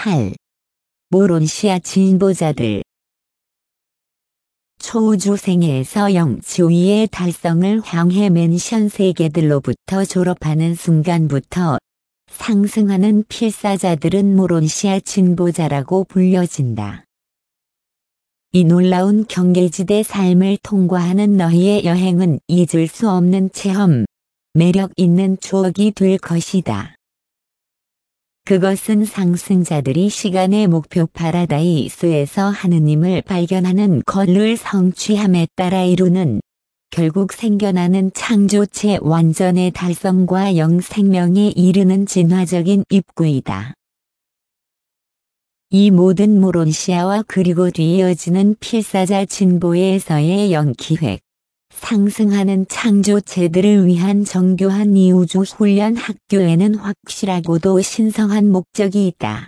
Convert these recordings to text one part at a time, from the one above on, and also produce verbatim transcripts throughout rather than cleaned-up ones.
팔. 모론시아 진보자들. 초우주생에서 영지위의 달성을 향해 맨션 세계들로부터 졸업하는 순간부터 상승하는 필사자들은 모론시아 진보자라고 불려진다. 이 놀라운 경계지대 삶을 통과하는 너희의 여행은 잊을 수 없는 체험, 매력 있는 추억이 될 것이다. 그것은 상승자들이 시간의 목표 파라다이스에서 하느님을 발견하는 것을 성취함에 따라 이루는 결국 생겨나는 창조체 완전의 달성과 영생명에 이르는 진화적인 입구이다. 이 모든 모론시아와 그리고 뒤이어지는 필사자 진보에서의 영기획, 상승하는 창조체들을 위한 정교한 이 우주 훈련 학교에는 확실하고도 신성한 목적이 있다.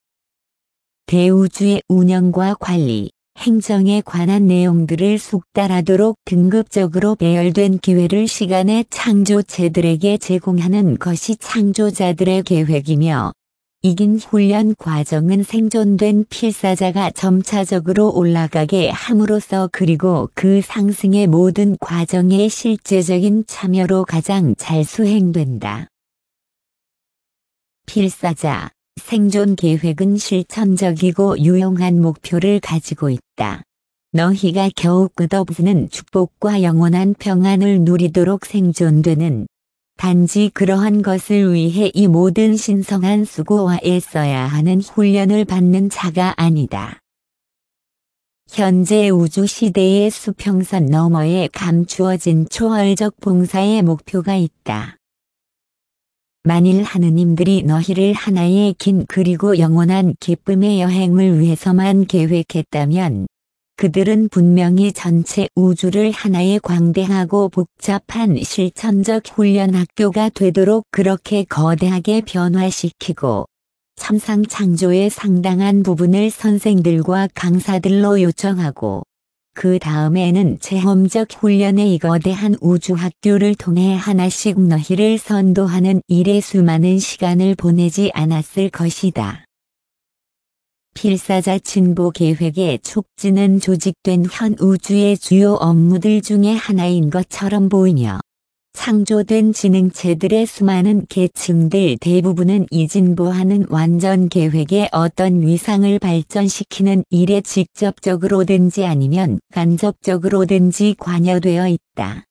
대우주의 운영과 관리, 행정에 관한 내용들을 숙달하도록 등급적으로 배열된 기회를 시간의 창조체들에게 제공하는 것이 창조자들의 계획이며, 이긴 훈련 과정은 생존된 필사자가 점차적으로 올라가게 함으로써 그리고 그 상승의 모든 과정의 실제적인 참여로 가장 잘 수행된다. 필사자, 생존 계획은 실천적이고 유용한 목표를 가지고 있다. 너희가 겨우 끝없는 축복과 영원한 평안을 누리도록 생존되는 단지 그러한 것을 위해 이 모든 신성한 수고와 애써야 하는 훈련을 받는 자가 아니다. 현재 우주 시대의 수평선 너머에 감추어진 초월적 봉사의 목표가 있다. 만일 하느님들이 너희를 하나의 긴 그리고 영원한 기쁨의 여행을 위해서만 계획했다면 그들은 분명히 전체 우주를 하나의 광대하고 복잡한 실천적 훈련 학교가 되도록 그렇게 거대하게 변화시키고 참상 창조의 상당한 부분을 선생들과 강사들로 요청하고 그 다음에는 체험적 훈련의 이 거대한 우주 학교를 통해 하나씩 너희를 선도하는 일에 수많은 시간을 보내지 않았을 것이다. 필사자 진보 계획의 촉진은 조직된 현 우주의 주요 업무들 중에 하나인 것처럼 보이며 창조된 지능체들의 수많은 계층들 대부분은 이 진보하는 완전 계획의 어떤 위상을 발전시키는 일에 직접적으로든지 아니면 간접적으로든지 관여되어 있다.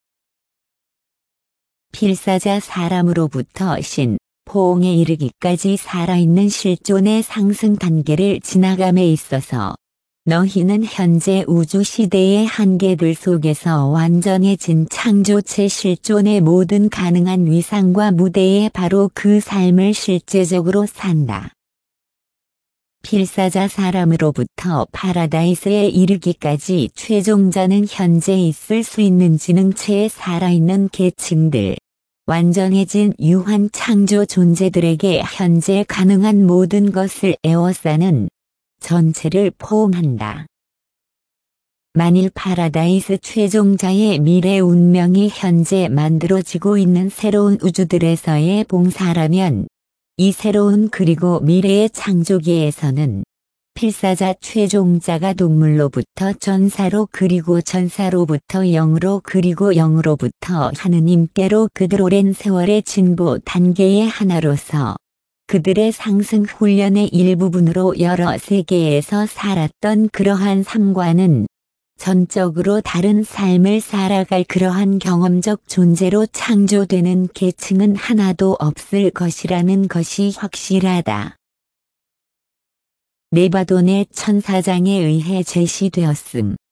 필사자 사람으로부터 신, 포옹에 이르기까지 살아있는 실존의 상승 단계를 지나감에 있어서 너희는 현재 우주 시대의 한계들 속에서 완전해진 창조체 실존의 모든 가능한 위상과 무대에 바로 그 삶을 실제적으로 산다. 필사자 사람으로부터 파라다이스에 이르기까지 최종자는 현재 있을 수 있는 지능체에 살아있는 계층들, 완전해진 유한 창조 존재들에게 현재 가능한 모든 것을 에워싸는 전체를 포옹한다. 만일 파라다이스 최종자의 미래 운명이 현재 만들어지고 있는 새로운 우주들에서의 봉사라면 이 새로운 그리고 미래의 창조기에서는 필사자 최종자가 동물로부터 전사로 그리고 전사로부터 영으로 그리고 영으로부터 하느님께로 그들 오랜 세월의 진보 단계의 하나로서 그들의 상승 훈련의 일부분으로 여러 세계에서 살았던 그러한 삶과는 전적으로 다른 삶을 살아갈 그러한 경험적 존재로 창조되는 계층은 하나도 없을 것이라는 것이 확실하다. 네바돈의 천사장에 의해 제시되었음.